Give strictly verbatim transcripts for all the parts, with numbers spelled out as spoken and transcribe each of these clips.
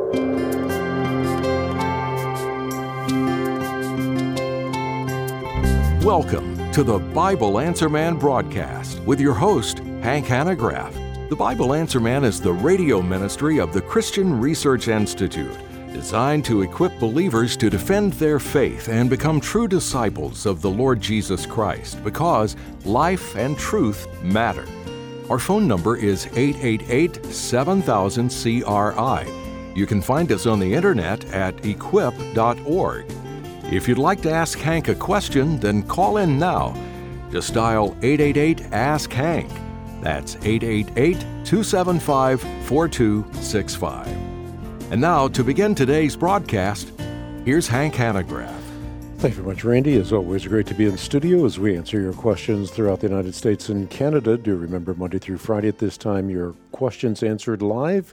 Welcome to the Bible Answer Man broadcast with your host, Hank Hanegraaff. The Bible Answer Man is the radio ministry of the Christian Research Institute, designed to equip believers to defend their faith and become true disciples of the Lord Jesus Christ, because life and truth matter. Our phone number is eight eight eight, seven thousand, C R I. You can find us on the internet at equip dot org. If you'd like to ask Hank a question, then call in now. Just dial eight eight eight, ask Hank. That's eight eight eight, two seven five, four two six five. And now, to begin today's broadcast, here's Hank Hanegraaff. Thank you very much, Randy. As always, great to be in the studio as we answer your questions throughout the United States and Canada. Do remember, Monday through Friday at this time, your questions answered live.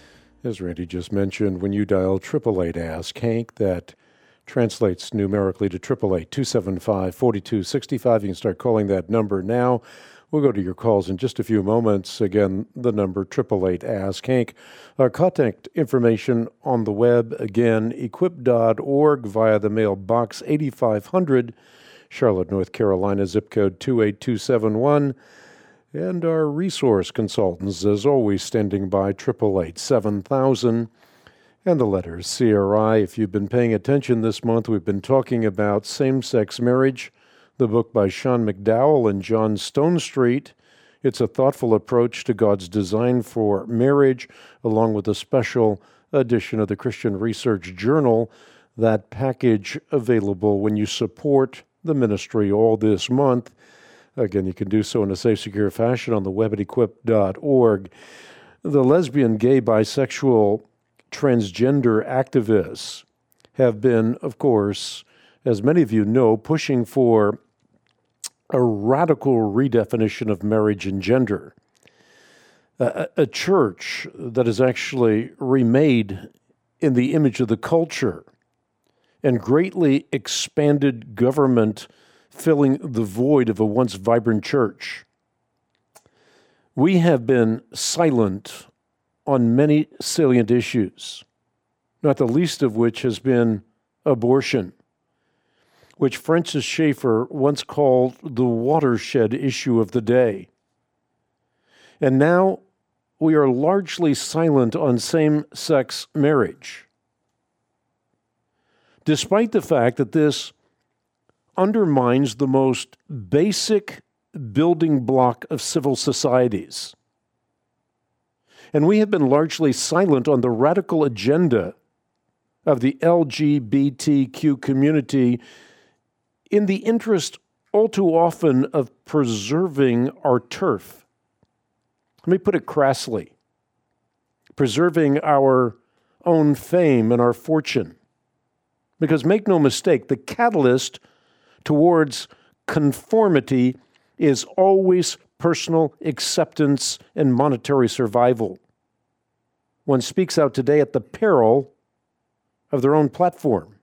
As Randy just mentioned, when you dial eight eight eight, ask Hank, that translates numerically to eight eight eight, two seven five, four two six five. You can start calling that number now. We'll go to your calls in just a few moments. Again, the number eight eight eight, ask Hank. Our contact information on the web, again, equip dot org via the mailbox eighty-five hundred, Charlotte, North Carolina, zip code two eight two seven one. And our resource consultants, as always, standing by, eight eight eight, seven thousand. And the letters C R I. If you've been paying attention this month, we've been talking about same-sex marriage, the book by Sean McDowell and John Stonestreet. It's a thoughtful approach to God's design for marriage, along with a special edition of the Christian Research Journal. That package available when you support the ministry all this month. Again, you can do so in a safe, secure fashion on the web at equip dot org. The lesbian, gay, bisexual, transgender activists have been, of course, as many of you know, pushing for a radical redefinition of marriage and gender. A, a church that is actually remade in the image of the culture, and greatly expanded government filling the void of a once vibrant church. We have been silent on many salient issues, not the least of which has been abortion, which Francis Schaeffer once called the watershed issue of the day. And now we are largely silent on same-sex marriage, despite the fact that this undermines the most basic building block of civil societies. And we have been largely silent on the radical agenda of the L G B T Q community in the interest all too often of preserving our turf. Let me put it crassly. Preserving our own fame and our fortune. Because make no mistake, the catalyst towards conformity is always personal acceptance and monetary survival. One speaks out today at the peril of their own platform.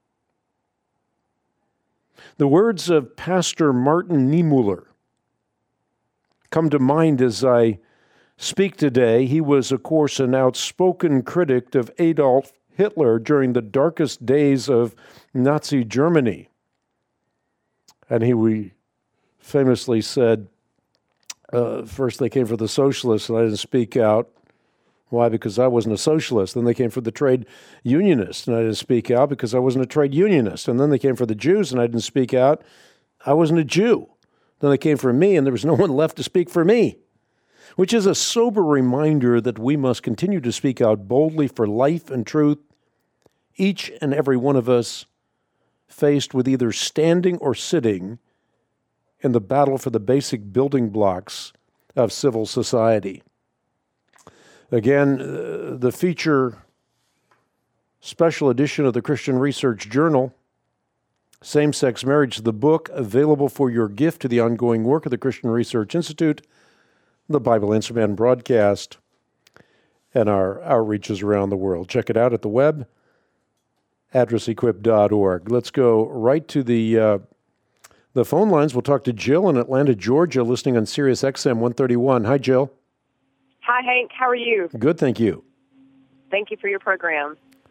The words of Pastor Martin Niemöller come to mind as I speak today. He was, of course, an outspoken critic of Adolf Hitler during the darkest days of Nazi Germany. And he we famously said, uh, first they came for the socialists and I didn't speak out. Why? Because I wasn't a socialist. Then they came for the trade unionists, and I didn't speak out because I wasn't a trade unionist. And then they came for the Jews, and I didn't speak out. I wasn't a Jew. Then they came for me, and there was no one left to speak for me, which is a sober reminder that we must continue to speak out boldly for life and truth, each and every one of us faced with either standing or sitting in the battle for the basic building blocks of civil society. Again, uh, the feature special edition of the Christian Research Journal, Same-Sex Marriage, the book, available for your gift to the ongoing work of the Christian Research Institute, the Bible Answer Man broadcast, and our outreaches around the world. Check it out at the web, address equip dot org. Let's go right to the uh, the phone lines. We'll talk to Jill in Atlanta, Georgia, listening on Sirius X M one thirty-one. Hi, Jill. Hi, Hank. How are you? Good, thank you. Thank you for your program.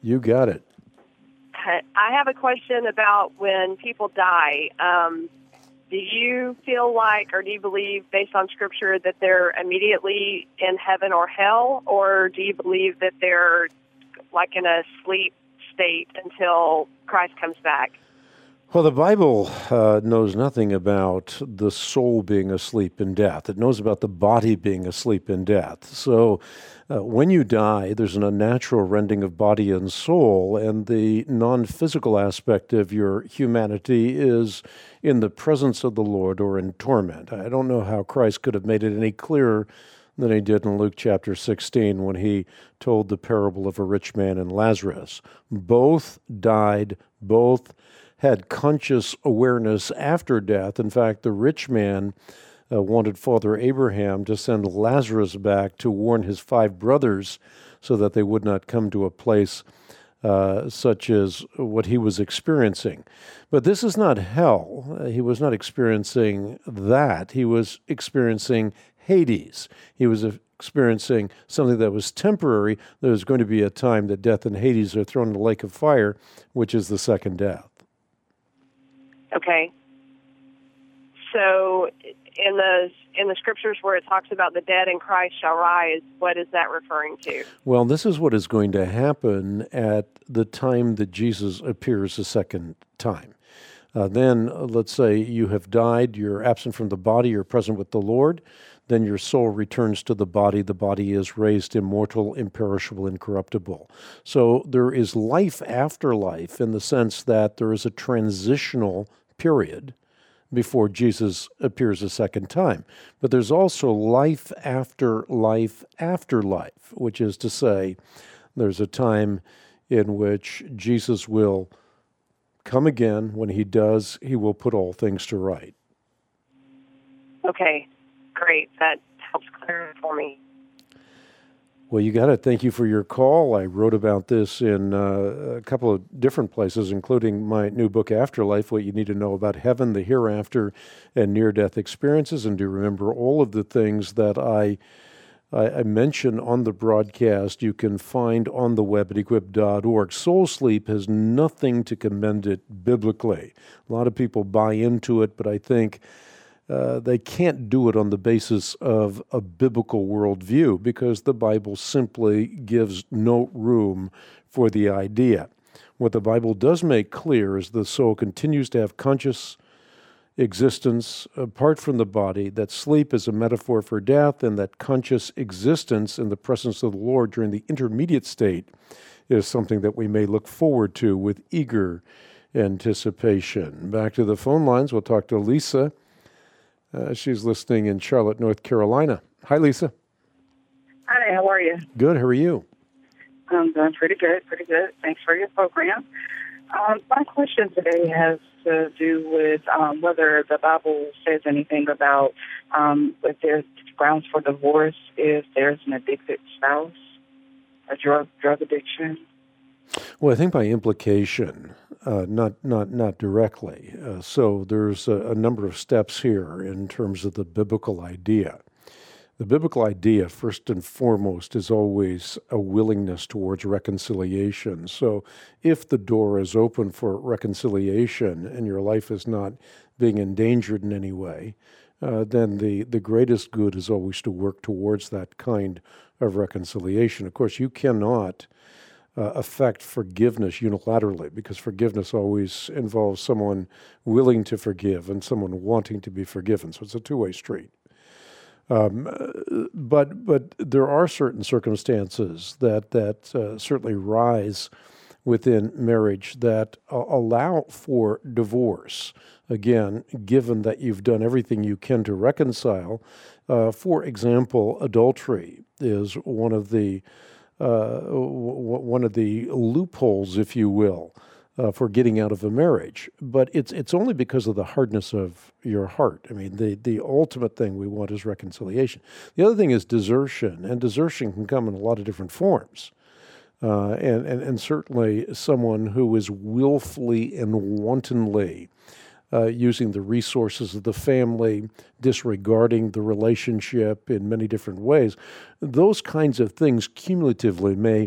You got it. I have a question about when people die. Um, do you feel like, or do you believe, based on Scripture, that they're immediately in heaven or hell, or do you believe that they're like in a sleep state until Christ comes back? Well, the Bible uh, knows nothing about the soul being asleep in death. It knows about the body being asleep in death. So uh, when you die, there's an unnatural rending of body and soul, and the non-physical aspect of your humanity is in the presence of the Lord or in torment. I don't know how Christ could have made it any clearer than he did in Luke chapter sixteen when he told the parable of a rich man and Lazarus. Both died, both had conscious awareness after death. In fact, the rich man uh, wanted Father Abraham to send Lazarus back to warn his five brothers so that they would not come to a place uh, such as what he was experiencing. But this is not hell. Uh, he was not experiencing that. He was experiencing Hades. He was experiencing something that was temporary. There was going to be a time that death and Hades are thrown in the lake of fire, which is the second death. Okay. So in the in the Scriptures where it talks about the dead in Christ shall rise, what is that referring to? Well, this is what is going to happen at the time that Jesus appears a second time. Uh, then, uh, let's say you have died, you're absent from the body, you're present with the Lord, then your soul returns to the body. The body is raised immortal, imperishable, incorruptible. So there is life after life in the sense that there is a transitional period before Jesus appears a second time. But there's also life after life after life, which is to say there's a time in which Jesus will come again. When he does, he will put all things to right. Okay. Great. That helps clear it for me. Well, you got it. Thank you for your call. I wrote about this in uh, a couple of different places, including my new book, Afterlife, What You Need to Know About Heaven, the Hereafter, and Near-Death Experiences. And do remember all of the things that I, I, I mention on the broadcast you can find on the web at equip dot org. Soul sleep has nothing to commend it biblically. A lot of people buy into it, but I think Uh, they can't do it on the basis of a biblical worldview because the Bible simply gives no room for the idea. What the Bible does make clear is the soul continues to have conscious existence apart from the body, that sleep is a metaphor for death, and that conscious existence in the presence of the Lord during the intermediate state is something that we may look forward to with eager anticipation. Back to the phone lines, we'll talk to Lisa. Uh, she's listening in Charlotte, North Carolina. Hi, Lisa. Hi, how are you? Good. How are you? I'm doing pretty good, pretty good. Thanks for your program. Um, my question today has to do with um, whether the Bible says anything about um, if there's grounds for divorce if there's an addicted spouse, a drug drug addiction. Well, I think by implication, uh, not not not directly. Uh, so there's a, a number of steps here in terms of the biblical idea. The biblical idea, first and foremost, is always a willingness towards reconciliation. So if the door is open for reconciliation and your life is not being endangered in any way, uh, then the, the greatest good is always to work towards that kind of reconciliation. Of course, you cannot Uh, affect forgiveness unilaterally, because forgiveness always involves someone willing to forgive and someone wanting to be forgiven. So it's a two-way street. Um, but but there are certain circumstances that that uh, certainly rise within marriage that uh, allow for divorce. Again, given that you've done everything you can to reconcile. Uh, for example, adultery is one of the Uh, w- one of the loopholes, if you will, uh, for getting out of a marriage. But it's it's only because of the hardness of your heart. I mean, the, the ultimate thing we want is reconciliation. The other thing is desertion, and desertion can come in a lot of different forms. Uh, and, and, and certainly someone who is willfully and wantonly Uh, using the resources of the family, disregarding the relationship in many different ways. Those kinds of things cumulatively may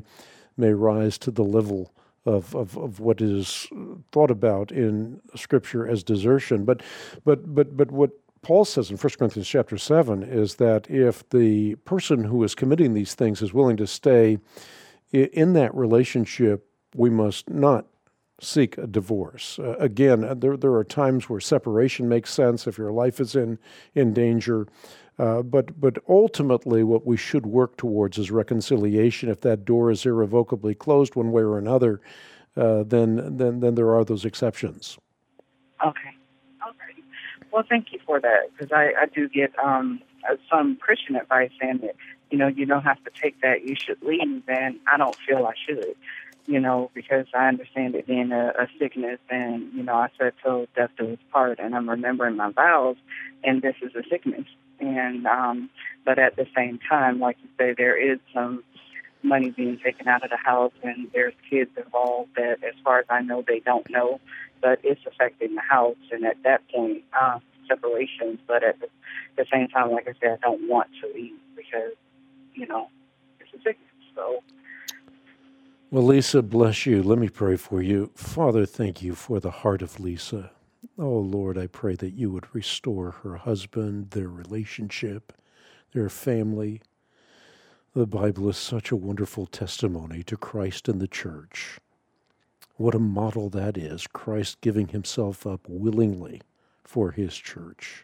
may rise to the level of, of, of what is thought about in Scripture as desertion. But but but but what Paul says in First Corinthians chapter seven is that if the person who is committing these things is willing to stay in that relationship, we must not seek a divorce. Uh, again, there there are times where separation makes sense if your life is in in danger. Uh, but but ultimately, what we should work towards is reconciliation. If that door is irrevocably closed one way or another, uh, then then then there are those exceptions. Okay. Okay. Well, thank you for that, because I, I do get um, some Christian advice saying that, you know, you don't have to take that, you should leave, and I don't feel I should, you know, because I understand it being a, a sickness, and, you know, I said till death do us part, and I'm remembering my vows, and this is a sickness. And um, but at the same time, like you say, there is some money being taken out of the house, and there's kids involved that, as far as I know, they don't know, but it's affecting the house. And at that point, uh, separation. But at the, the same time, like I said, I don't want to leave because, you know, it's a sickness. So. Well, Lisa, bless you. Let me pray for you. Father, thank you for the heart of Lisa. Oh, Lord, I pray that you would restore her husband, their relationship, their family. The Bible is such a wonderful testimony to Christ and the church. What a model that is, Christ giving himself up willingly for his church.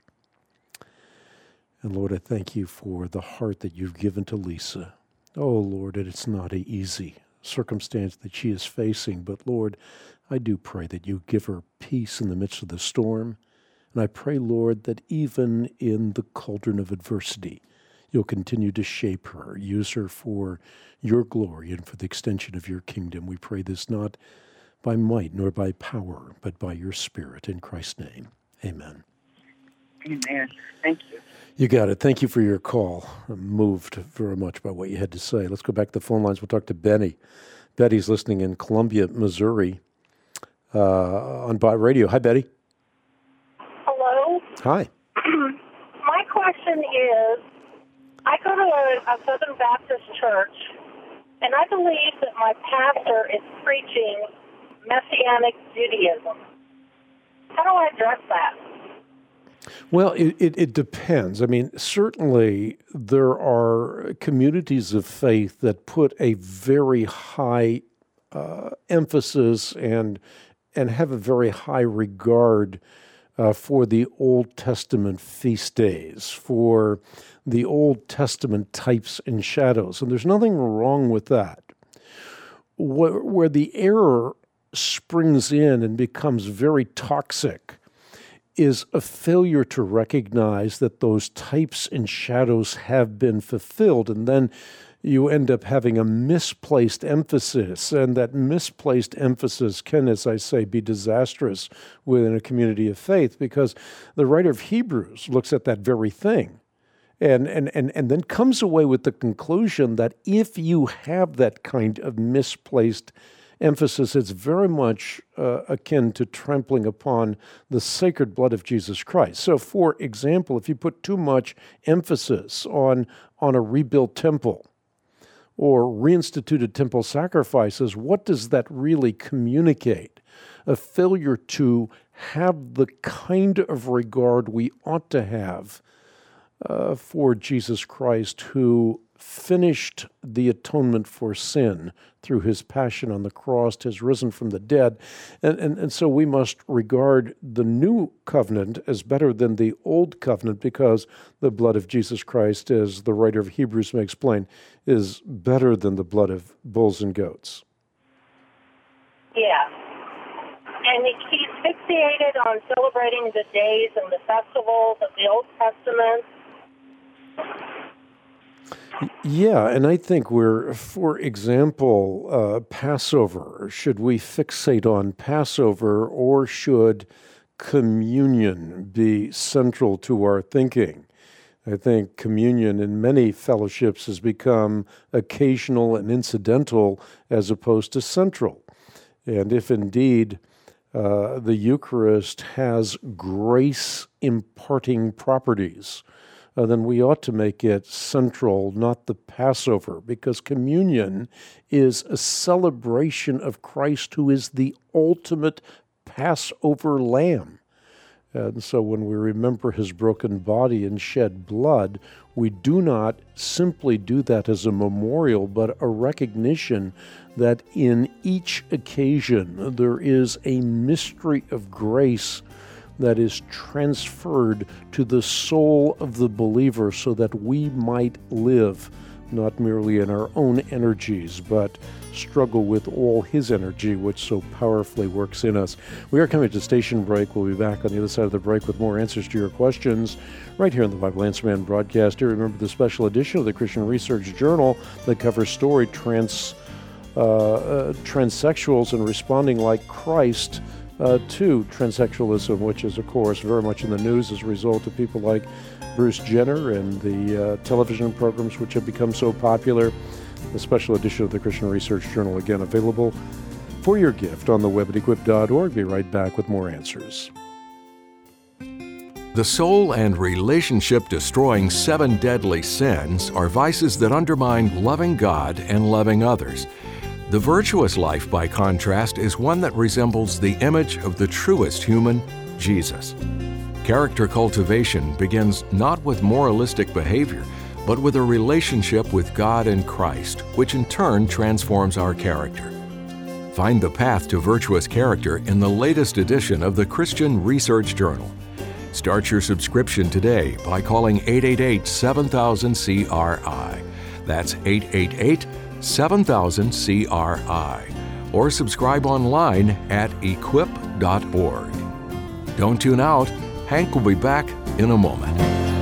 And Lord, I thank you for the heart that you've given to Lisa. Oh, Lord, it's not an easy circumstance that she is facing, but Lord, I do pray that you give her peace in the midst of the storm. And I pray, Lord, that even in the cauldron of adversity, you'll continue to shape her, use her for your glory and for the extension of your kingdom. We pray this not by might nor by power, but by your Spirit. In Christ's name, amen. Amen. Thank you. You got it. Thank you for your call. I'm moved very much by what you had to say. Let's go back to the phone lines. We'll talk to Benny. Betty's listening in Columbia, Missouri, uh, on By Radio. Hi, Betty. Hello. Hi. My question is, I go to a, a Southern Baptist church, and I believe that my pastor is preaching Messianic Judaism. How do I address that? Well, it, it, it depends. I mean, certainly there are communities of faith that put a very high uh, emphasis and and have a very high regard uh, for the Old Testament feast days, for the Old Testament types and shadows. And there's nothing wrong with that. Where, where the error springs in and becomes very toxic is a failure to recognize that those types and shadows have been fulfilled, and then you end up having a misplaced emphasis, and that misplaced emphasis can, as I say, be disastrous within a community of faith, because the writer of Hebrews looks at that very thing and, and, and, and then comes away with the conclusion that if you have that kind of misplaced emphasis, it's very much uh, akin to trampling upon the sacred blood of Jesus Christ. So, for example, if you put too much emphasis on, on a rebuilt temple or reinstituted temple sacrifices, what does that really communicate? A failure to have the kind of regard we ought to have uh, for Jesus Christ, who finished the atonement for sin through his passion on the cross, has risen from the dead. And, and, and so we must regard the new covenant as better than the old covenant, because the blood of Jesus Christ, as the writer of Hebrews may explain, is better than the blood of bulls and goats. Yeah. And he's fixated on celebrating the days and the festivals of the Old Testament. Yeah, and I think we're, for example, uh, Passover. Should we fixate on Passover, or should communion be central to our thinking? I think communion in many fellowships has become occasional and incidental as opposed to central. And if indeed uh, the Eucharist has grace-imparting properties, uh, then we ought to make it central, not the Passover, because communion is a celebration of Christ, who is the ultimate Passover lamb. And so when we remember his broken body and shed blood, we do not simply do that as a memorial, but a recognition that in each occasion there is a mystery of grace that is transferred to the soul of the believer so that we might live not merely in our own energies, but struggle with all his energy, which so powerfully works in us. We are coming to station break. We'll be back on the other side of the break with more answers to your questions right here on the Bible Answer Man broadcast. Here, remember the special edition of the Christian Research Journal that covers story trans, uh, uh, transsexuals and responding like Christ uh, to transsexualism, which is, of course, very much in the news as a result of people like Bruce Jenner and the uh, television programs which have become so popular. The special edition of the Christian Research Journal, again, available for your gift on the web at equip dot org. Be right back with more answers. The soul and relationship-destroying seven deadly sins are vices that undermine loving God and loving others. The virtuous life, by contrast, is one that resembles the image of the truest human, Jesus. Character cultivation begins not with moralistic behavior, but with a relationship with God and Christ, which in turn transforms our character. Find the path to virtuous character in the latest edition of the Christian Research Journal. Start your subscription today by calling eight eight eight, seven thousand, C R I. That's eight eight eight, seven thousand, C R I. Or subscribe online at equip dot org. Don't tune out. Hank will be back in a moment.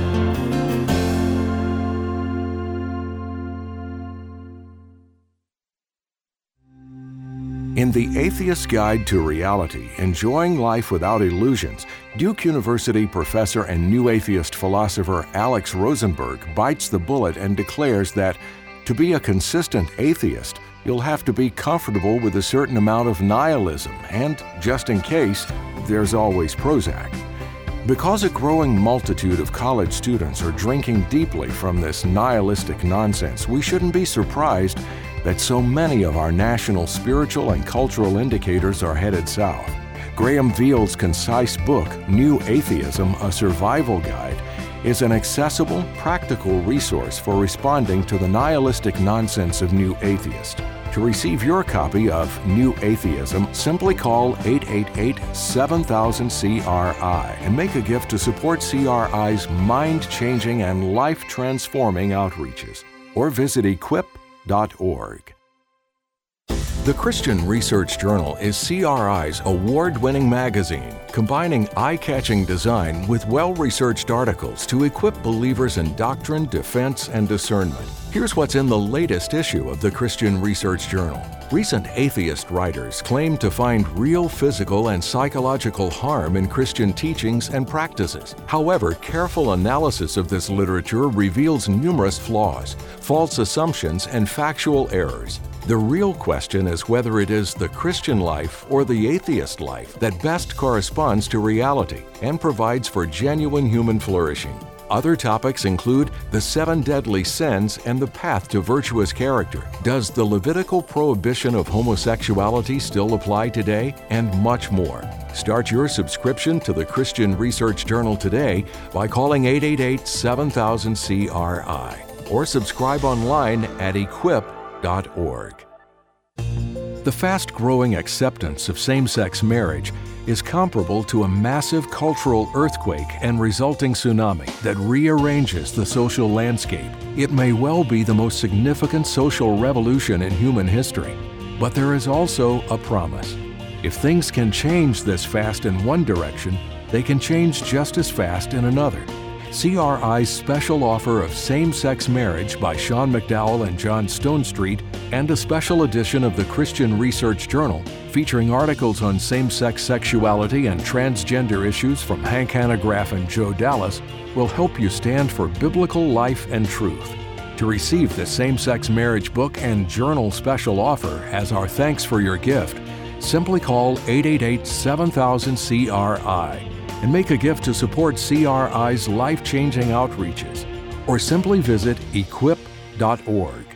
In The Atheist's Guide to Reality, Enjoying Life Without Illusions, Duke University professor and new atheist philosopher Alex Rosenberg bites the bullet and declares that to be a consistent atheist, you'll have to be comfortable with a certain amount of nihilism, and, just in case, there's always Prozac. Because a growing multitude of college students are drinking deeply from this nihilistic nonsense, we shouldn't be surprised that so many of our national spiritual and cultural indicators are headed south. Graham Veal's concise book, New Atheism, A Survival Guide, is an accessible, practical resource for responding to the nihilistic nonsense of New Atheist. To receive your copy of New Atheism, simply call eight eight eight, seven thousand, C R I and make a gift to support C R I's mind-changing and life-transforming outreaches. Or visit equip dot org. The Christian Research Journal is C R I's award-winning magazine, combining eye-catching design with well-researched articles to equip believers in doctrine, defense, and discernment. Here's what's in the latest issue of the Christian Research Journal. Recent atheist writers claim to find real physical and psychological harm in Christian teachings and practices. However, careful analysis of this literature reveals numerous flaws, false assumptions, and factual errors. The real question is whether it is the Christian life or the atheist life that best corresponds to reality and provides for genuine human flourishing. Other topics include the seven deadly sins and the path to virtuous character. Does the Levitical prohibition of homosexuality still apply today? And much more. Start your subscription to the Christian Research Journal today by calling eight eight eight, seven thousand, C R I or subscribe online at equip dot org. The fast-growing acceptance of same-sex marriage is comparable to a massive cultural earthquake and resulting tsunami that rearranges the social landscape. It may well be the most significant social revolution in human history, but there is also a promise. If things can change this fast in one direction, they can change just as fast in another. C R I's special offer of Same-Sex Marriage by Sean McDowell and John Stonestreet and a special edition of the Christian Research Journal featuring articles on same-sex sexuality and transgender issues from Hank Hanegraaff and Joe Dallas will help you stand for biblical life and truth. To receive the Same-Sex Marriage book and journal special offer as our thanks for your gift, simply call eight eight eight, seven thousand, C R I and make a gift to support C R I's life-changing outreaches. or simply visit equip dot org.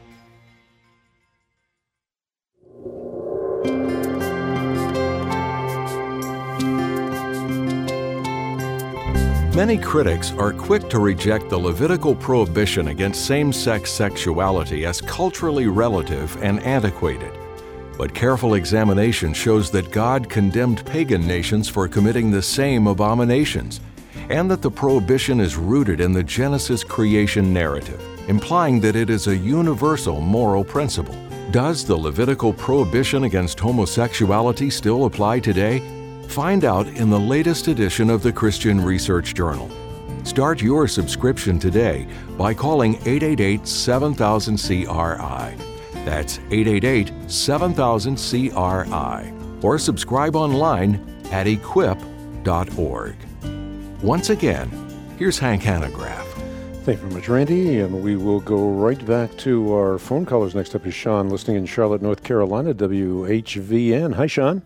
Many critics are quick to reject the Levitical prohibition against same-sex sexuality as culturally relative and antiquated. But careful examination shows that God condemned pagan nations for committing the same abominations, and that the prohibition is rooted in the Genesis creation narrative, implying that it is a universal moral principle. Does the Levitical prohibition against homosexuality still apply today? Find out in the latest edition of the Christian Research Journal. Start your subscription today by calling eight eight eight, seven thousand, C R I. That's eight eight eight, seven thousand, C R I. Or subscribe online at equip dot org. Once again, here's Hank Hanegraaff. Thank you very much, Randy. And we will go right back to our phone callers. Next up is Sean, listening in Charlotte, North Carolina, W H V N. Hi, Sean.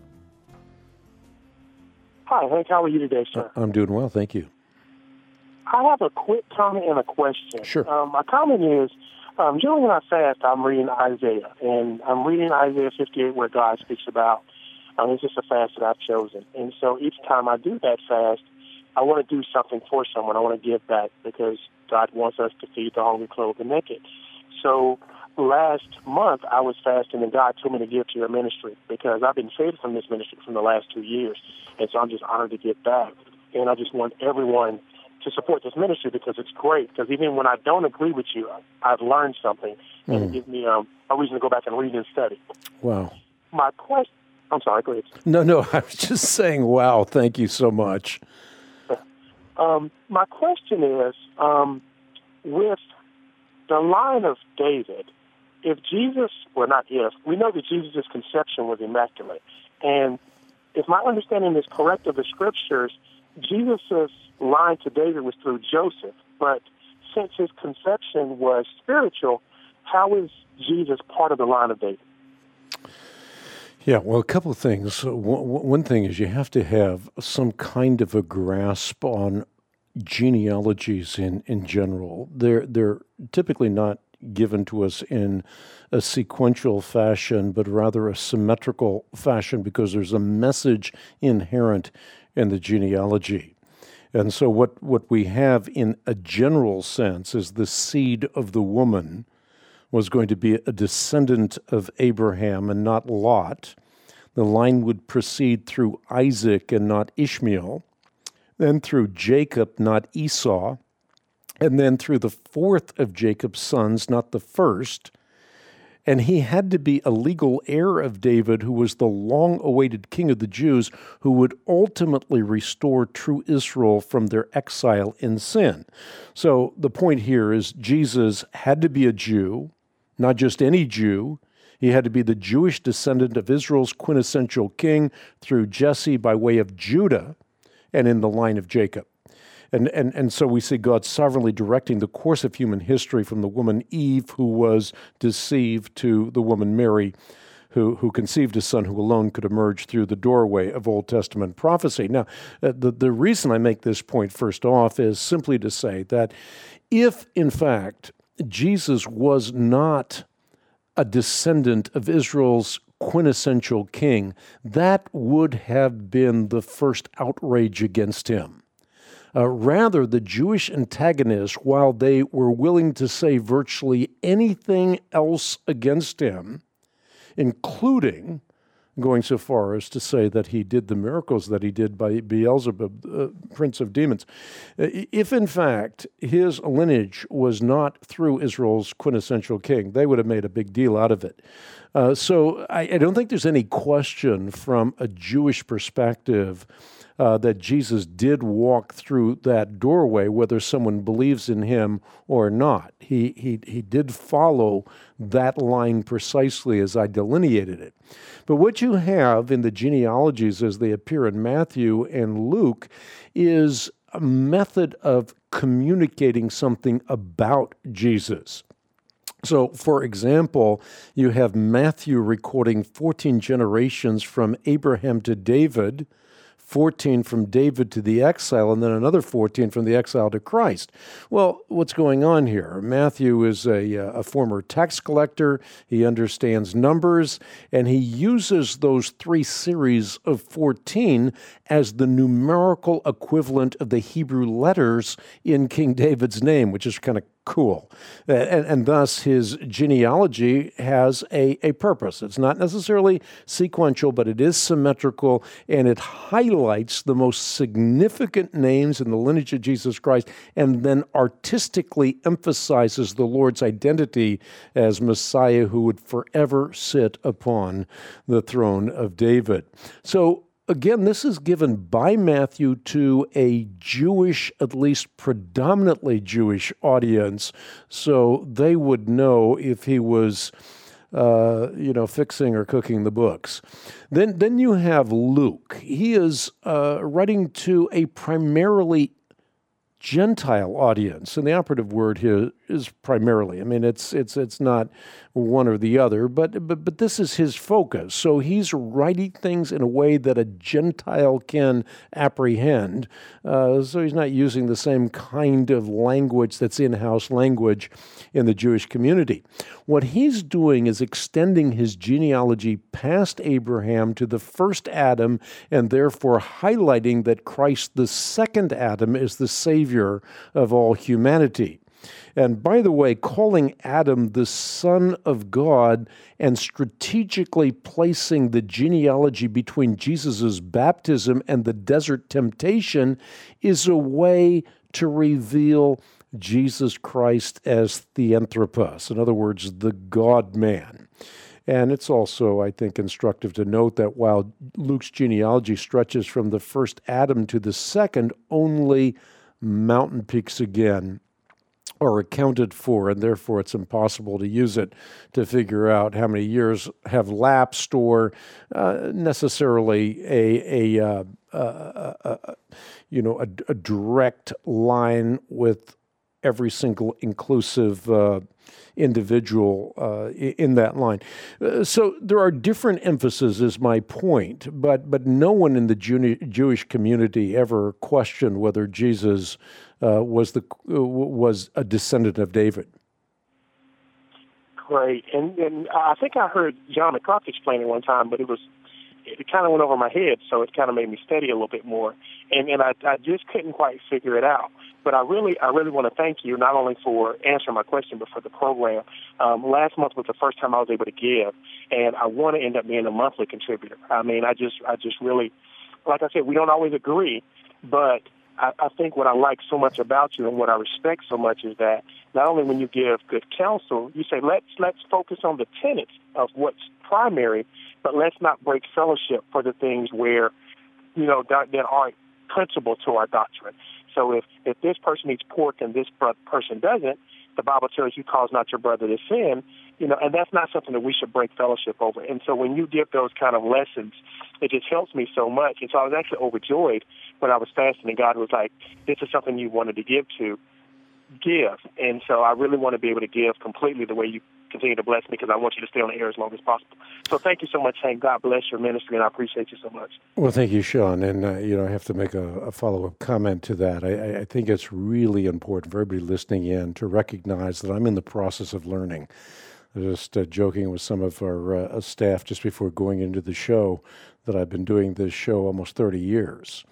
Hi, Hank. How are you today, sir? I'm doing well, thank you. I have a quick comment and a question. Sure. Um, my comment is, um, during my fast, I'm reading Isaiah, and I'm reading Isaiah fifty-eight where God speaks about, um, it's just a fast that I've chosen. And so each time I do that fast, I want to do something for someone. I want to give back because God wants us to feed the hungry, clothe the naked. So last month, I was fasting, and God told me to give to your ministry because I've been fed from this ministry from the last two years. And so I'm just honored to get back. And I just want everyone to support this ministry because it's great. Because even when I don't agree with you, I've learned something, and mm. it gives me um, a reason to go back and read and study. Wow. My question, I'm sorry, go ahead. No, no, I was just saying, wow, thank you so much. Um, my question is, um, with the line of David, if Jesus, well, not if, we know that Jesus' conception was immaculate. And if my understanding is correct of the scriptures, Jesus' line to David was through Joseph. But since his conception was spiritual, how is Jesus part of the line of David? Yeah, well, a couple of things. One thing is you have to have some kind of a grasp on genealogies in, in general. They're, they're typically not given to us in a sequential fashion, but rather a symmetrical fashion because there's a message inherent in the genealogy. And so what, what we have in a general sense is the seed of the woman was going to be a descendant of Abraham and not Lot. The line would proceed through Isaac and not Ishmael, then through Jacob, not Esau, and then through the fourth of Jacob's sons, not the first. And he had to be a legal heir of David, who was the long-awaited king of the Jews, who would ultimately restore true Israel from their exile in sin. So the point here is Jesus had to be a Jew, not just any Jew. He had to be the Jewish descendant of Israel's quintessential king through Jesse by way of Judah and in the line of Jacob. And, and and so we see God sovereignly directing the course of human history from the woman Eve, who was deceived, to the woman Mary, who, who conceived a son who alone could emerge through the doorway of Old Testament prophecy. Now, uh, the, the reason I make this point first off is simply to say that if, in fact, Jesus was not a descendant of Israel's quintessential king, that would have been the first outrage against him. Uh, rather, the Jewish antagonists, while they were willing to say virtually anything else against him, including going so far as to say that he did the miracles that he did by Beelzebub, uh, prince of demons, uh, if in fact his lineage was not through Israel's quintessential king, they would have made a big deal out of it. Uh, so I, I don't think there's any question from a Jewish perspective Uh, that Jesus did walk through that doorway, whether someone believes in him or not. He, he, he did follow that line precisely as I delineated it. But what you have in the genealogies as they appear in Matthew and Luke is a method of communicating something about Jesus. So, for example, you have Matthew recording fourteen generations from Abraham to David, fourteen from David to the exile, and then another fourteen from the exile to Christ. Well, what's going on here? Matthew is a, a former tax collector. He understands numbers, and he uses those three series of fourteen as the numerical equivalent of the Hebrew letters in King David's name, which is kind of cool. And, and thus his genealogy has a, a purpose. It's not necessarily sequential, but it is symmetrical, and it highlights the most significant names in the lineage of Jesus Christ, and then artistically emphasizes the Lord's identity as Messiah who would forever sit upon the throne of David. So again, this is given by Matthew to a Jewish, at least predominantly Jewish audience, so they would know if he was, uh, you know, fixing or cooking the books. Then, then you have Luke. He is uh, writing to a primarily Gentile audience, and the operative word here is primarily. I mean, it's it's it's not one or the other, but but but this is his focus. So he's writing things in a way that a Gentile can apprehend. Uh, so he's not using the same kind of language that's in-house language in the Jewish community. What he's doing is extending his genealogy past Abraham to the first Adam, and therefore highlighting that Christ, the second Adam, is the Savior of all humanity. And by the way, calling Adam the Son of God and strategically placing the genealogy between Jesus' baptism and the desert temptation is a way to reveal Jesus Christ as Theanthropos, in other words, the God-man. And it's also, I think, instructive to note that while Luke's genealogy stretches from the first Adam to the second, only mountain peaks again are accounted for, and therefore it's impossible to use it to figure out how many years have lapsed or uh, necessarily a, a, uh, uh, uh, uh, you know, a, a direct line with every single inclusive uh, individual uh, in that line. Uh, so there are different emphases, is my point, but but no one in the Jew- Jewish community ever questioned whether Jesus uh, was the uh, was a descendant of David. Great, and and I think I heard John McCarthy explain it one time, but it was it kind of went over my head, so it kind of made me study a little bit more, and and I, I just couldn't quite figure it out. But I really, I really want to thank you not only for answering my question, but for the program. Um, last month was the first time I was able to give, and I want to end up being a monthly contributor. I mean, I just, I just really, like I said, we don't always agree, but I, I think what I like so much about you and what I respect so much is that not only when you give good counsel, you say let's let's focus on the tenets of what's primary, but let's not break fellowship for the things where, you know, that, that aren't principal to our doctrine. So if, if this person needs pork and this person doesn't, the Bible tells you cause not your brother to sin, you know, and that's not something that we should break fellowship over. And so when you give those kind of lessons, it just helps me so much. And so I was actually overjoyed when I was fasting and God was like, this is something you wanted to give to, give. And so I really want to be able to give completely the way you continue to bless me, because I want you to stay on the air as long as possible. So thank you so much, Hank. God bless your ministry, and I appreciate you so much. Well, thank you, Sean. And, uh, you know, I have to make a, a follow-up comment to that. I, I think it's really important for everybody listening in to recognize that I'm in the process of learning. I was just uh, joking with some of our uh, staff just before going into the show that I've been doing this show almost thirty years.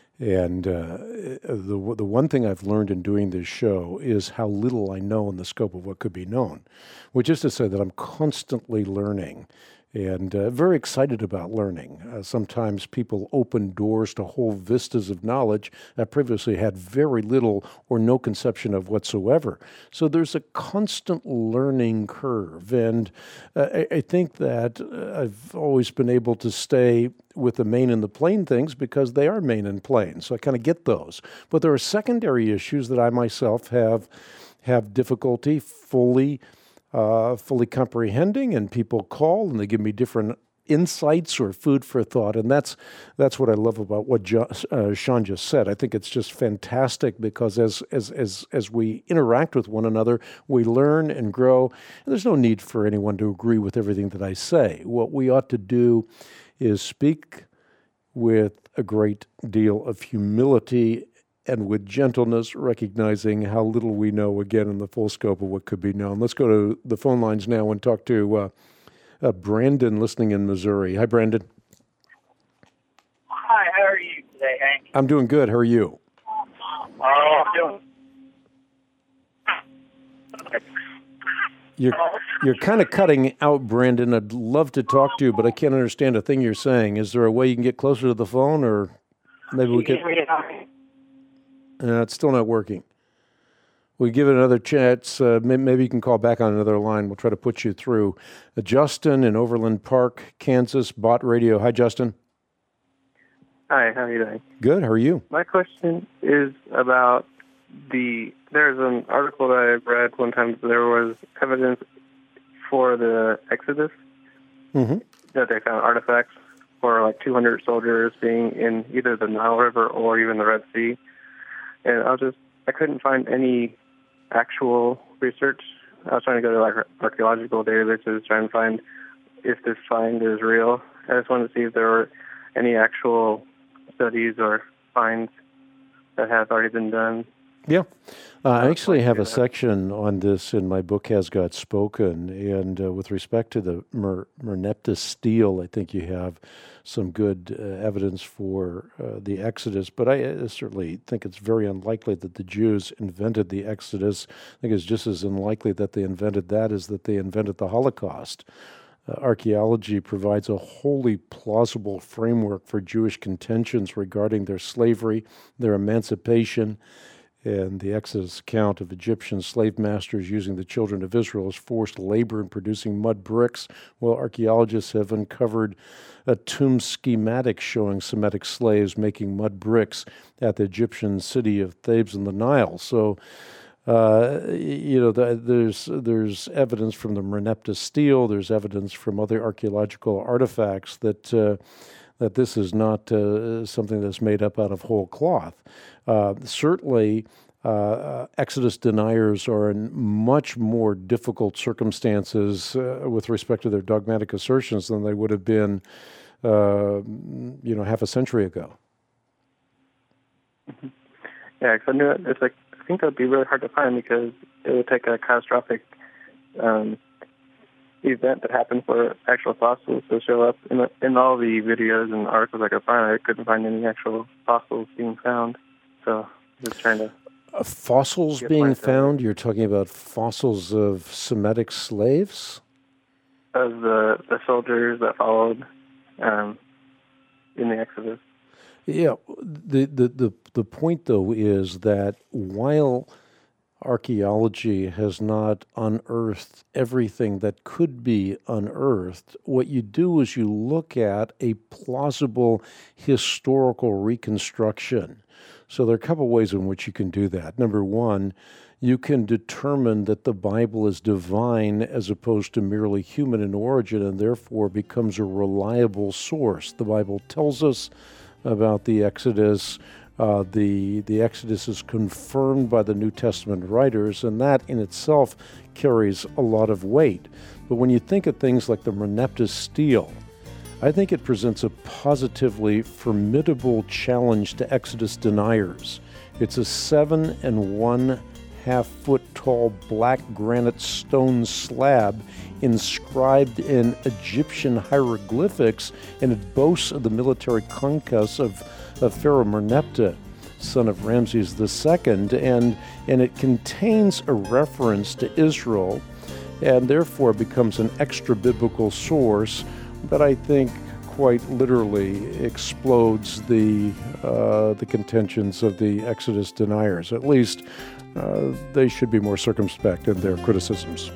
And uh, the the one thing I've learned in doing this show is how little I know in the scope of what could be known, which is to say that I'm constantly learning and uh, very excited about learning. Uh, sometimes people open doors to whole vistas of knowledge I previously had very little or no conception of whatsoever. So there's a constant learning curve, and uh, I, I think that uh, I've always been able to stay with the main and the plain things because they are main and plain, so I kind of get those. But there are secondary issues that I myself have have difficulty fully Uh, fully comprehending, and people call and they give me different insights or food for thought, and that's that's what I love about what jo- uh, Sean just said. I think it's just fantastic because as as as as we interact with one another, we learn and grow. And there's no need for anyone to agree with everything that I say. What we ought to do is speak with a great deal of humility and with gentleness, recognizing how little we know, again, in the full scope of what could be known. Let's go to the phone lines now and talk to uh, uh, Brandon, listening in Missouri. Hi, Brandon. Hi, how are you today, Hank? I'm doing good. How are you? Oh, I'm doing. You're, you're kind of cutting out, Brandon. I'd love to talk to you, but I can't understand a thing you're saying. Is there a way you can get closer to the phone, or maybe we could... Uh, it's still not working. We give it another chance. Uh, maybe you can call back on another line. We'll try to put you through. Uh, Justin in Overland Park, Kansas, Bott Radio. Hi, Justin. Hi, how are you doing? Good. How are you? My question is about the, there's an article that I read one time. There was evidence for the Exodus, mm-hmm. that they found artifacts for like two hundred soldiers being in either the Nile River or even the Red Sea. And I was just, I couldn't find any actual research. I was trying to go to like archaeological databases, trying to find if this find is real. I just wanted to see if there were any actual studies or finds that have already been done. Yeah. Uh, I actually have a section on this in my book, Has God Spoken? And uh, with respect to the Mer- Merneptah stele, I think you have some good uh, evidence for uh, the Exodus. But I uh, certainly think it's very unlikely that the Jews invented the Exodus. I think it's just as unlikely that they invented that as that they invented the Holocaust. Uh, archaeology provides a wholly plausible framework for Jewish contentions regarding their slavery, their emancipation, and the Exodus account of Egyptian slave masters using the children of Israel as forced labor in producing mud bricks, while archaeologists have uncovered a tomb schematic showing Semitic slaves making mud bricks at the Egyptian city of Thebes in the Nile. So, uh, you know, the, there's there's evidence from the Merneptah stele, there's evidence from other archaeological artifacts that uh, that this is not uh, something that's made up out of whole cloth. Uh, certainly, uh, Exodus deniers are in much more difficult circumstances uh, with respect to their dogmatic assertions than they would have been, uh, you know, half a century ago. Mm-hmm. Yeah, because I knew it, it's like I think that would be really hard to find because it would take a catastrophic um, event that happened for actual fossils to show up in, the, in all the videos and articles I could find. I couldn't find any actual fossils being found. So just trying to... Uh, fossils being found? You're talking about fossils of Semitic slaves? Of the, the soldiers that followed um, in the Exodus. Yeah. The, the, the, the point, though, is that while archaeology has not unearthed everything that could be unearthed, what you do is you look at a plausible historical reconstruction. So there are a couple ways in which you can do that. Number one, you can determine that the Bible is divine as opposed to merely human in origin and therefore becomes a reliable source. The Bible tells us about the Exodus. Uh, the, the Exodus is confirmed by the New Testament writers, and that in itself carries a lot of weight. But when you think of things like the Merneptah stele, I think it presents a positively formidable challenge to Exodus deniers. It's a seven and one half foot tall black granite stone slab inscribed in Egyptian hieroglyphics, and it boasts of the military conquests of, of Pharaoh Merneptah, son of Ramses the Second, and, and it contains a reference to Israel and therefore becomes an extra-biblical source that I think quite literally explodes the uh, the contentions of the Exodus deniers. At least uh, they should be more circumspect in their criticisms.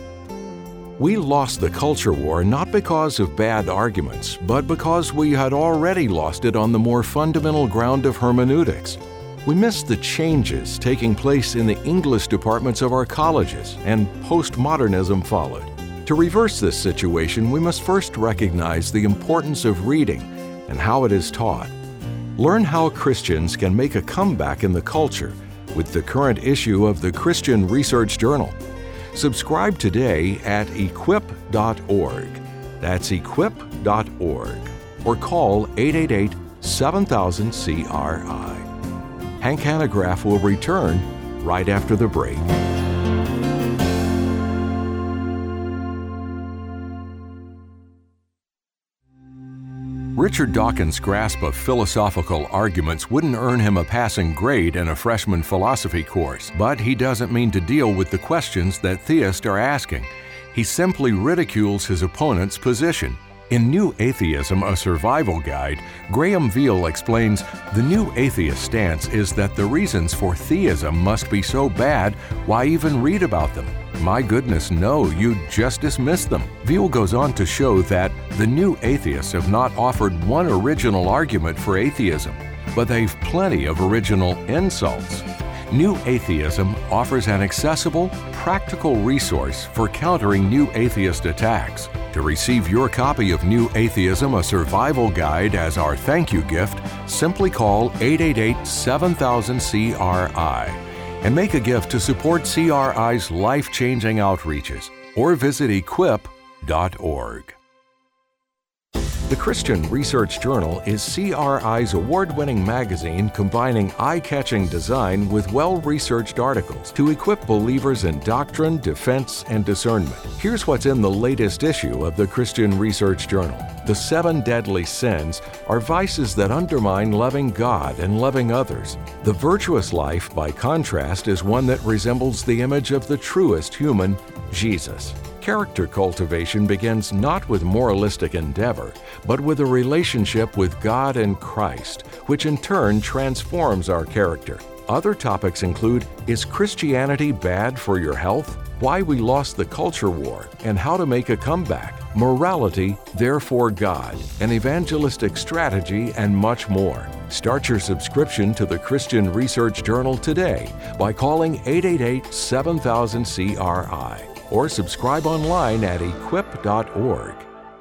We lost the culture war not because of bad arguments, but because we had already lost it on the more fundamental ground of hermeneutics. We missed the changes taking place in the English departments of our colleges, and postmodernism followed. To reverse this situation, we must first recognize the importance of reading and how it is taught. Learn how Christians can make a comeback in the culture with the current issue of the Christian Research Journal. Subscribe today at equip dot org. That's equip dot org. Or call eight eight eight, seven thousand C R I. Hank Hanegraaff will return right after the break. Richard Dawkins' grasp of philosophical arguments wouldn't earn him a passing grade in a freshman philosophy course, but he doesn't mean to deal with the questions that theists are asking. He simply ridicules his opponent's position. In New Atheism, a Survival Guide, Graham Veal explains the New Atheist stance is that the reasons for theism must be so bad, why even read about them? My goodness, no, you just dismiss them. Veal goes on to show that the New Atheists have not offered one original argument for atheism, but they've plenty of original insults. New Atheism offers an accessible, practical resource for countering New Atheist attacks. To receive your copy of New Atheism, a Survival Guide as our thank you gift, simply call eight eight eight, seven thousand, C R I and make a gift to support C R I's life-changing outreaches, or visit equip dot org. The Christian Research Journal is C R I's award-winning magazine combining eye-catching design with well-researched articles to equip believers in doctrine, defense, and discernment. Here's what's in the latest issue of the Christian Research Journal. The seven deadly sins are vices that undermine loving God and loving others. The virtuous life, by contrast, is one that resembles the image of the truest human, Jesus. Character cultivation begins not with moralistic endeavor, but with a relationship with God and Christ, which in turn transforms our character. Other topics include, is Christianity bad for your health? Why we lost the culture war and how to make a comeback. Morality, therefore God, an evangelistic strategy, and much more. Start your subscription to the Christian Research Journal today by calling eight eight eight, seven thousand, C R I. or subscribe online at equip dot org.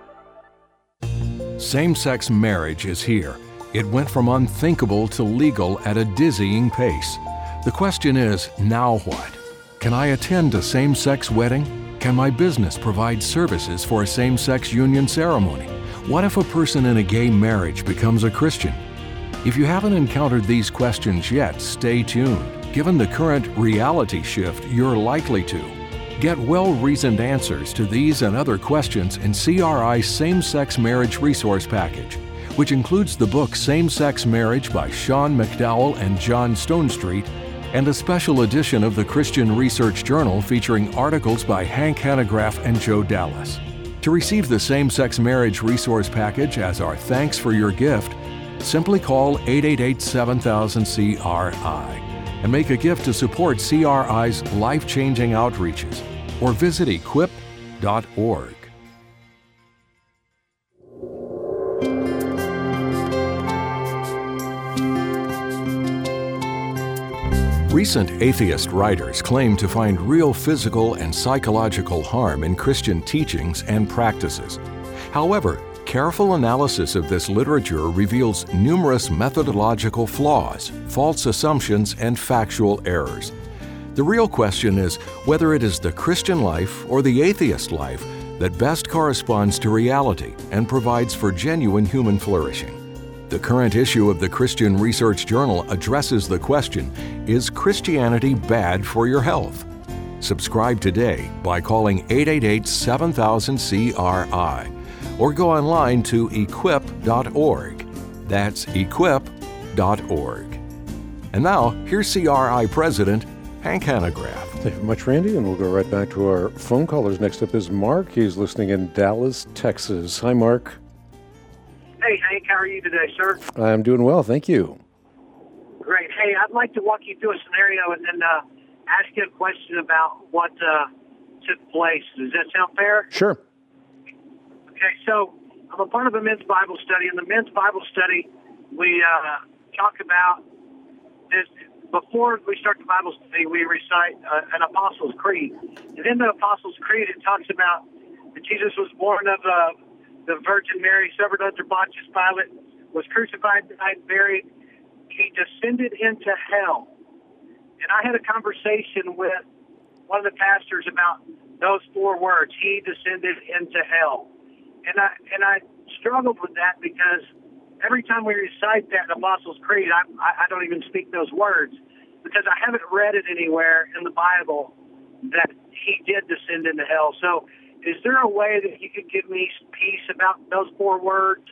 Same-sex marriage is here. It went from unthinkable to legal at a dizzying pace. The question is, now what? Can I attend a same-sex wedding? Can my business provide services for a same-sex union ceremony? What if a person in a gay marriage becomes a Christian? If you haven't encountered these questions yet, stay tuned. Given the current reality shift, you're likely to. Get well-reasoned answers to these and other questions in C R I's Same-Sex Marriage Resource Package, which includes the book Same-Sex Marriage by Sean McDowell and John Stonestreet, and a special edition of the Christian Research Journal featuring articles by Hank Hanegraaff and Joe Dallas. To receive the Same-Sex Marriage Resource Package as our thanks for your gift, simply call eight eight eight, seven thousand, C R I and make a gift to support C R I's life-changing outreaches, or visit equip dot org. Recent atheist writers claim to find real physical and psychological harm in Christian teachings and practices. However, careful analysis of this literature reveals numerous methodological flaws, false assumptions, and factual errors. The real question is whether it is the Christian life or the atheist life that best corresponds to reality and provides for genuine human flourishing. The current issue of the Christian Research Journal addresses the question, is Christianity bad for your health? Subscribe today by calling eight eight eight, seven thousand, C R I or go online to equip dot org. That's equip dot org. And now, here's C R I President Hank Hanegraaff. Thank you very much, Randy, and we'll go right back to our phone callers. Next up is Mark. He's listening in Dallas, Texas. Hi, Mark. Hey, Hank, how are you today, sir? I'm doing well, thank you. Great. Hey, I'd like to walk you through a scenario and then uh, ask you a question about what uh, took place. Does that sound fair? Sure. Okay, so I'm a part of a men's Bible study. In the men's Bible study, we uh, talk about this. Before we start the Bible study, we recite uh, an Apostles' Creed. And in the Apostles' Creed, it talks about that Jesus was born of uh, the Virgin Mary, suffered under Pontius Pilate, was crucified, died, buried. He descended into hell. And I had a conversation with one of the pastors about those four words, he descended into hell. And I and I struggled with that because every time we recite that Apostles' Creed, I, I, I don't even speak those words because I haven't read it anywhere in the Bible that he did descend into hell. So is there a way that you could give me peace about those four words?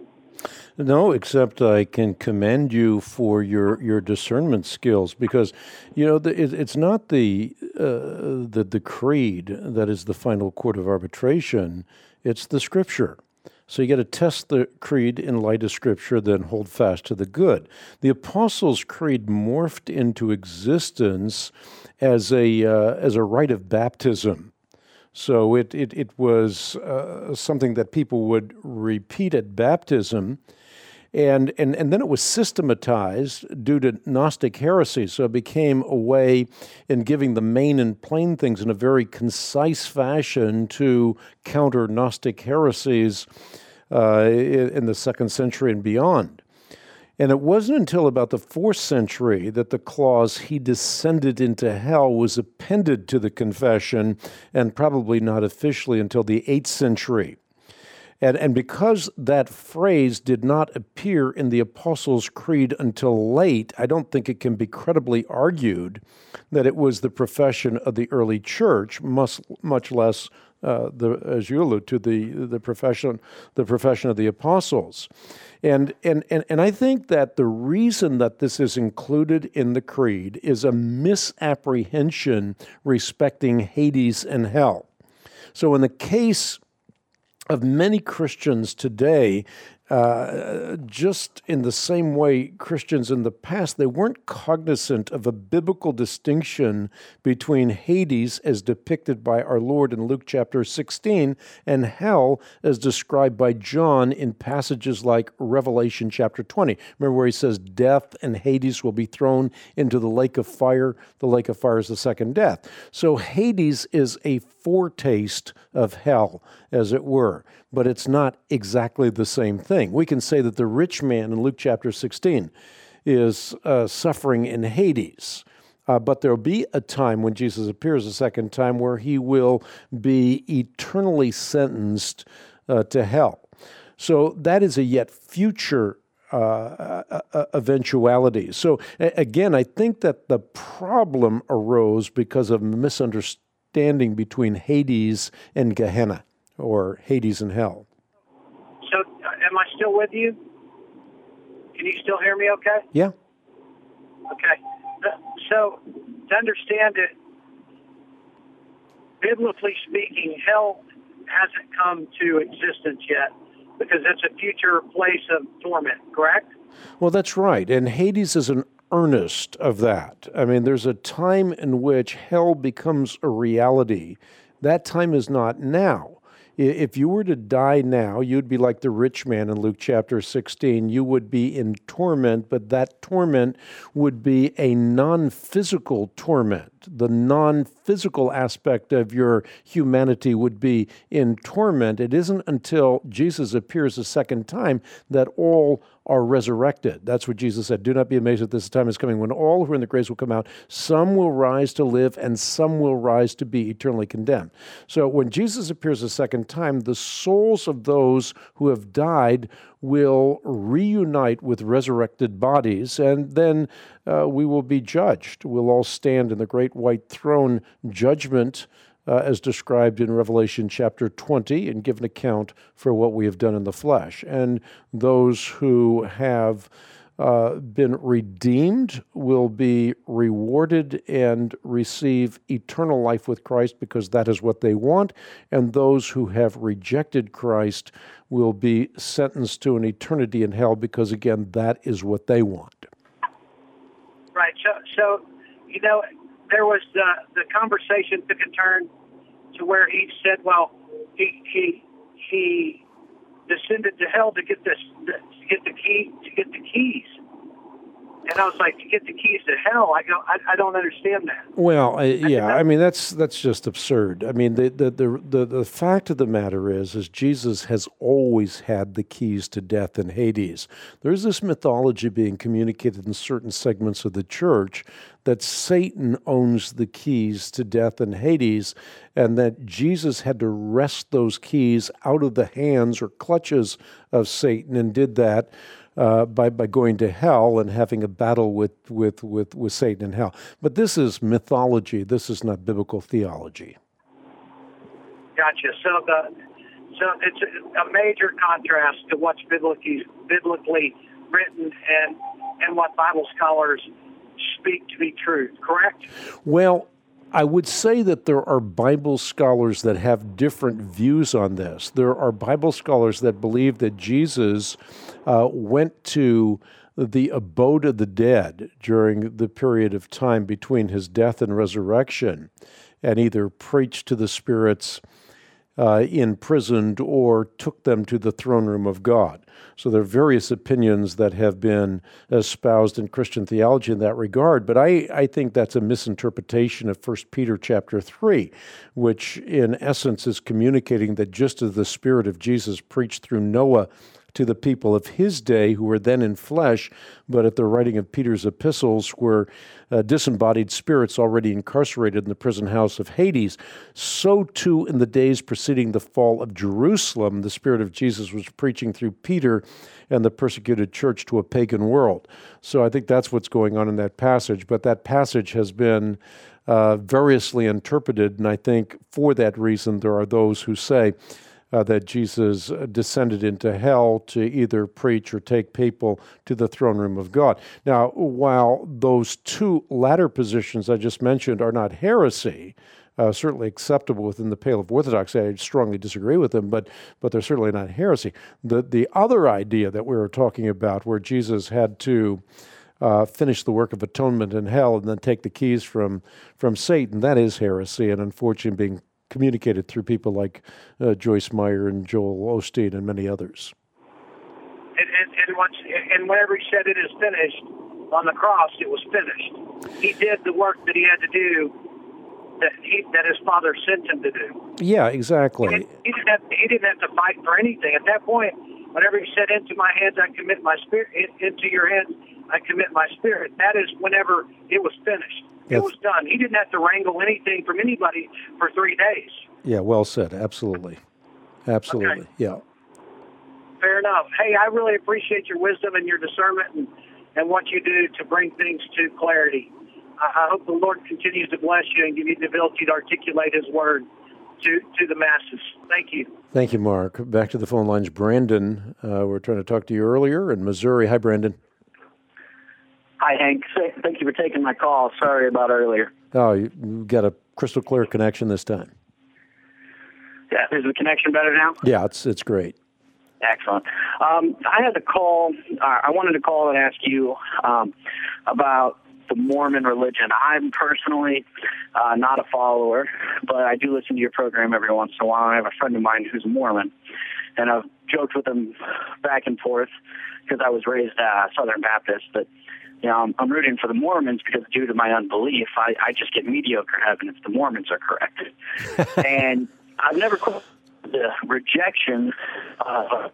No, except I can commend you for your, your discernment skills because, you know, the, it, it's not the, uh, the the creed that is the final court of arbitration. It's the Scripture. So you got to test the creed in light of Scripture, then hold fast to the good. The Apostles' Creed morphed into existence as a uh, as a rite of baptism. So it it, it was uh, something that people would repeat at baptism, and, and and then it was systematized due to Gnostic heresy. So it became a way in giving the main and plain things in a very concise fashion to counter Gnostic heresies uh, in the second century and beyond. And it wasn't until about the fourth century that the clause, he descended into hell, was appended to the confession, and probably not officially until the eighth century. And, and because that phrase did not appear in the Apostles' Creed until late, I don't think it can be credibly argued that it was the profession of the early church, much, much less Uh, the, as you allude to, the the profession the profession of the apostles, and and and and I think that the reason that this is included in the creed is a misapprehension respecting Hades and hell. So, in the case of many Christians today, uh, just in the same way Christians in the past, they weren't cognizant of a biblical distinction between Hades as depicted by our Lord in Luke chapter sixteen and hell as described by John in passages like Revelation chapter twenty. Remember where he says death and Hades will be thrown into the lake of fire. The lake of fire is the second death. So Hades is a foretaste of hell, as it were, but it's not exactly the same thing. We can say that the rich man in Luke chapter sixteen is uh, suffering in Hades, uh, but there'll be a time when Jesus appears a second time where he will be eternally sentenced uh, to hell. So that is a yet future Uh, uh, eventuality. So a- again, I think that the problem arose because of misunderstanding between Hades and Gehenna, or Hades and hell. So, uh, am I still with you? Can you still hear me okay? Yeah. Okay. So, to understand it, biblically speaking, hell hasn't come to existence yet, because it's a future place of torment, correct? Well, that's right. And Hades is an earnest of that. I mean, there's a time in which hell becomes a reality. That time is not now. If you were to die now, you'd be like the rich man in Luke chapter sixteen. You would be in torment, but that torment would be a non-physical torment. The non-physical aspect of your humanity would be in torment. It isn't until Jesus appears a second time that all are resurrected. That's what Jesus said. Do not be amazed that this time is coming when all who are in the graves will come out. Some will rise to live, and some will rise to be eternally condemned. So when Jesus appears a second time, the souls of those who have died will reunite with resurrected bodies, and then uh, we will be judged. We'll all stand in the great white throne judgment Uh, as described in Revelation chapter twenty, and give an account for what we have done in the flesh. And those who have uh, been redeemed will be rewarded and receive eternal life with Christ, because that is what they want. And those who have rejected Christ will be sentenced to an eternity in hell, because, again, that is what they want. Right. So, so you know, there was the, the conversation took a turn to where he said, well, he he he descended to hell to get this to get the key to get the keys. And I was like, to get the keys to hell? I go, I, I don't understand that. Well, I, yeah, I mean that's that's just absurd. I mean the the, the the the fact of the matter is, is Jesus has always had the keys to death and Hades. There's this mythology being communicated in certain segments of the church that Satan owns the keys to death and Hades, and that Jesus had to wrest those keys out of the hands or clutches of Satan, and did that uh, by by going to hell and having a battle with, with, with, with Satan in hell. But this is mythology. This is not biblical theology. Gotcha. So the so it's a, a major contrast to what's biblically biblically written and and what Bible scholars speak to be true. Correct? Well, I would say that there are Bible scholars that have different views on this. There are Bible scholars that believe that Jesus uh, went to the abode of the dead during the period of time between his death and resurrection and either preached to the spirits uh, imprisoned or took them to the throne room of God. So there are various opinions that have been espoused in Christian theology in that regard, but I, I think that's a misinterpretation of First Peter chapter three, which in essence is communicating that just as the Spirit of Jesus preached through Noah to the people of his day who were then in flesh, but at the writing of Peter's epistles were uh, disembodied spirits already incarcerated in the prison house of Hades, so too in the days preceding the fall of Jerusalem, the Spirit of Jesus was preaching through Peter and the persecuted church to a pagan world. So I think that's what's going on in that passage, but that passage has been uh, variously interpreted, and I think for that reason there are those who say Uh, that Jesus descended into hell to either preach or take people to the throne room of God. Now, while those two latter positions I just mentioned are not heresy, uh, certainly acceptable within the pale of orthodoxy, I strongly disagree with them, but but they're certainly not heresy. The, the other idea that we were talking about, where Jesus had to Uh, finish the work of atonement in hell and then take the keys from from Satan, that is heresy, and unfortunately being communicated through people like uh, Joyce Meyer and Joel Osteen and many others. And, and, and, once, and whenever he said it is finished on the cross, it was finished. He did the work that he had to do that he, that his Father sent him to do. Yeah, exactly. He, he, didn't have, he didn't have to fight for anything. At that point, whenever he said, into my hands I commit my spirit, into your hands I commit my spirit, that is whenever it was finished. It was done. He didn't have to wrangle anything from anybody for three days. Yeah, well said. Absolutely. Absolutely. Okay. Yeah. Fair enough. Hey, I really appreciate your wisdom and your discernment and, and what you do to bring things to clarity. I, I hope the Lord continues to bless you and give you the ability to articulate his word to, to the masses. Thank you. Thank you, Mark. Back to the phone lines. Brandon, uh, we were trying to talk to you earlier in Missouri. Hi, Brandon. Hi, Hank. Thank you for taking my call. Sorry about earlier. Oh, you got a crystal clear connection this time. Yeah, is the connection better now? Yeah, it's it's great. Excellent. Um, I had to call, uh, I wanted to call and ask you um, about the Mormon religion. I'm personally uh, not a follower, but I do listen to your program every once in a while. I have a friend of mine who's a Mormon, and I've joked with him back and forth because I was raised uh, Southern Baptist, but you know, I'm, I'm rooting for the Mormons because due to my unbelief, I, I just get mediocre heaven if the Mormons are correct. And I've never called the rejection. Uh,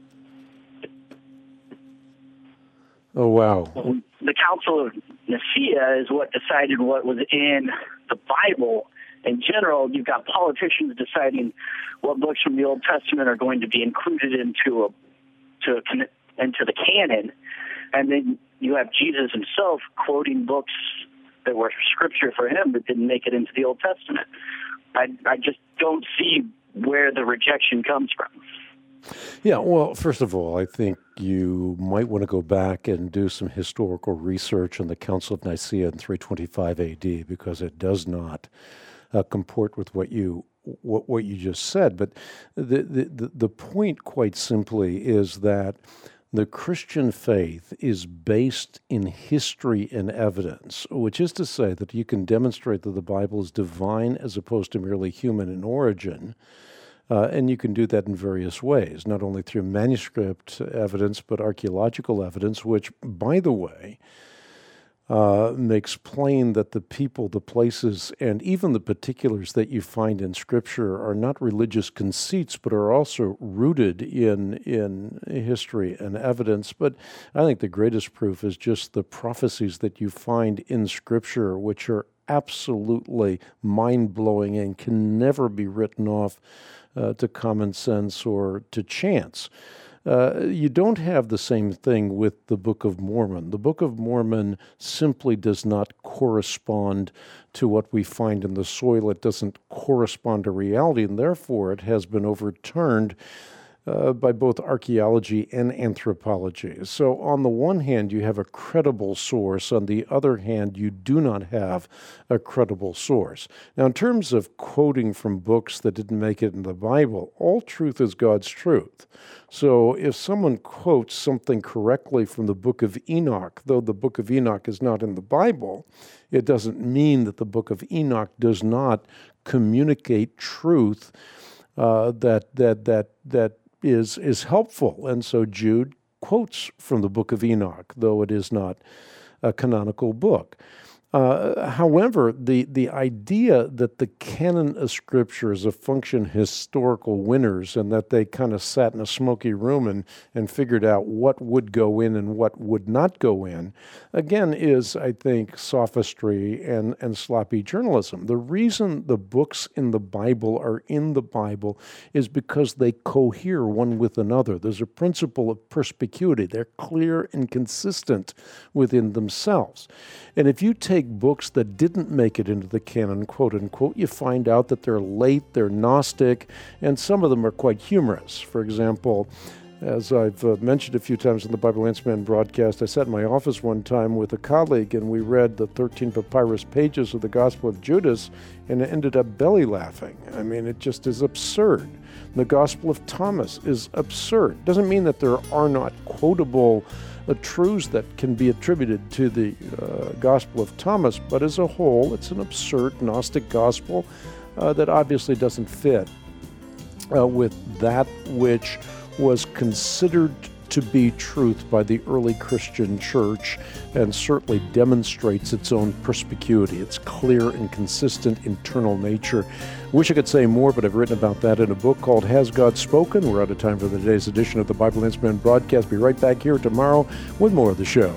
oh, wow. The Council of Nicaea is what decided what was in the Bible. In general, you've got politicians deciding what books from the Old Testament are going to be included into a, to a, into the canon, and then you have Jesus himself quoting books that were scripture for him that didn't make it into the Old Testament. I, I just don't see where the rejection comes from. Yeah, well, first of all, I think you might want to go back and do some historical research on the Council of Nicaea in three twenty-five A D because it does not uh, comport with what you what, what you just said. But the, the the point, quite simply, is that the Christian faith is based in history and evidence, which is to say that you can demonstrate that the Bible is divine as opposed to merely human in origin. Uh, and you can do that in various ways, not only through manuscript evidence, but archaeological evidence, which, by the way, uh, makes plain that the people, the places, and even the particulars that you find in Scripture are not religious conceits, but are also rooted in in history and evidence. But I think the greatest proof is just the prophecies that you find in Scripture, which are absolutely mind-blowing and can never be written off Uh, to common sense or to chance. Uh, you don't have the same thing with the Book of Mormon. The Book of Mormon simply does not correspond to what we find in the soil. It doesn't correspond to reality, and therefore it has been overturned Uh, by both archaeology and anthropology. So on the one hand, you have a credible source. On the other hand, you do not have a credible source. Now, in terms of quoting from books that didn't make it in the Bible, all truth is God's truth. So if someone quotes something correctly from the book of Enoch, though the book of Enoch is not in the Bible, it doesn't mean that the book of Enoch does not communicate truth uh, that that that that is is helpful. And so Jude quotes from the book of Enoch, though it is not a canonical book. Uh, however, the, the idea that the canon of Scripture is a function of historical winners and that they kind of sat in a smoky room and, and figured out what would go in and what would not go in, again, is, I think, sophistry and, and sloppy journalism. The reason the books in the Bible are in the Bible is because they cohere one with another. There's a principle of perspicuity. They're clear and consistent within themselves. And if you take books that didn't make it into the canon, quote unquote, you find out that they're late, they're Gnostic, and some of them are quite humorous. For example, as I've uh, mentioned a few times in the Bible Answer Man broadcast, I sat in my office one time with a colleague and we read the thirteen papyrus pages of the Gospel of Judas and it ended up belly laughing. I mean, it just is absurd. The Gospel of Thomas is absurd. Doesn't mean that there are not quotable uh, truths that can be attributed to the uh, Gospel of Thomas, but as a whole, it's an absurd Gnostic gospel uh, that obviously doesn't fit uh, with that which was considered to be truth by the early Christian church and certainly demonstrates its own perspicuity, its clear and consistent internal nature. Wish I could say more, but I've written about that in a book called Has God Spoken? We're out of time for today's edition of the Bible Answer Man broadcast. Be right back here tomorrow with more of the show.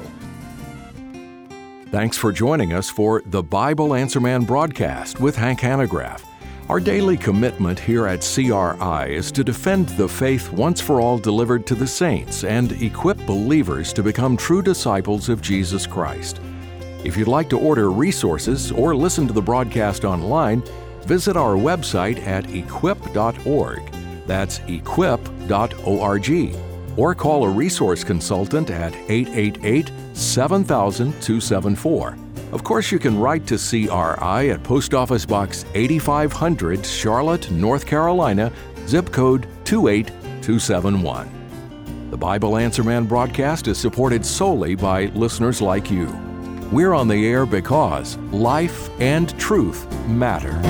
Thanks for joining us for the Bible Answer Man broadcast with Hank Hanegraaff. Our daily commitment here at C R I is to defend the faith once for all delivered to the saints and equip believers to become true disciples of Jesus Christ. If you'd like to order resources or listen to the broadcast online, visit our website at equip dot org. That's equip dot org. Or call a resource consultant at eight eight eight, seven thousand, two seven four. Of course, you can write to C R I at Post Office Box eighty-five hundred, Charlotte, North Carolina, zip code two eight two seven one. The Bible Answer Man broadcast is supported solely by listeners like you. We're on the air because life and truth matter.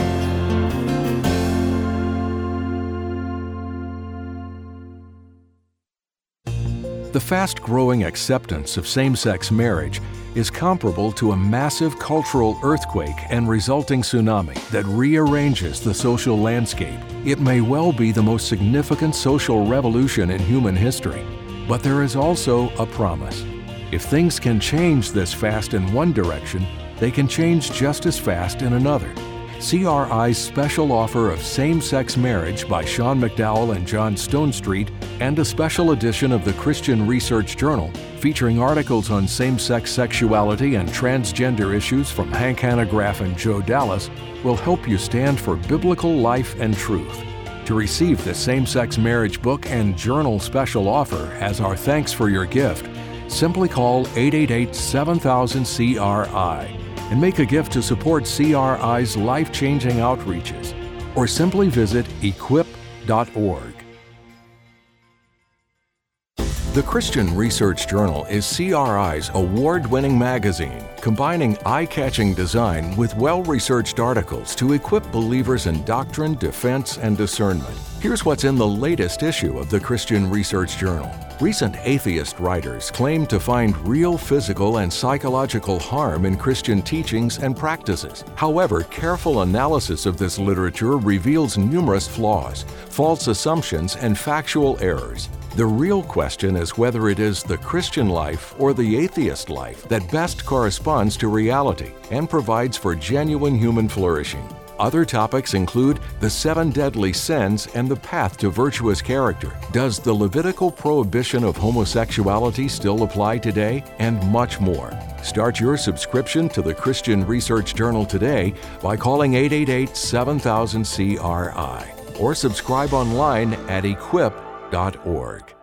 The fast-growing acceptance of same-sex marriage is comparable to a massive cultural earthquake and resulting tsunami that rearranges the social landscape. It may well be the most significant social revolution in human history, but there is also a promise. If things can change this fast in one direction, they can change just as fast in another. C R I's special offer of Same-Sex Marriage by Sean McDowell and John Stonestreet and a special edition of the Christian Research Journal featuring articles on same-sex sexuality and transgender issues from Hank Hanegraaff and Joe Dallas will help you stand for biblical life and truth. To receive the Same-Sex Marriage book and journal special offer as our thanks for your gift, simply call eight eight eight, seven thousand, C R I. and make a gift to support C R I's life-changing outreaches, or simply visit equip dot org. The Christian Research Journal is C R I's award-winning magazine, combining eye-catching design with well-researched articles to equip believers in doctrine, defense, and discernment. Here's what's in the latest issue of the Christian Research Journal. Recent atheist writers claim to find real physical and psychological harm in Christian teachings and practices. However, careful analysis of this literature reveals numerous flaws, false assumptions, and factual errors. The real question is whether it is the Christian life or the atheist life that best corresponds to reality and provides for genuine human flourishing. Other topics include the seven deadly sins and the path to virtuous character. Does the Levitical prohibition of homosexuality still apply today? And much more. Start your subscription to the Christian Research Journal today by calling eight eight eight, seven thousand, C R I or subscribe online at equip dot org.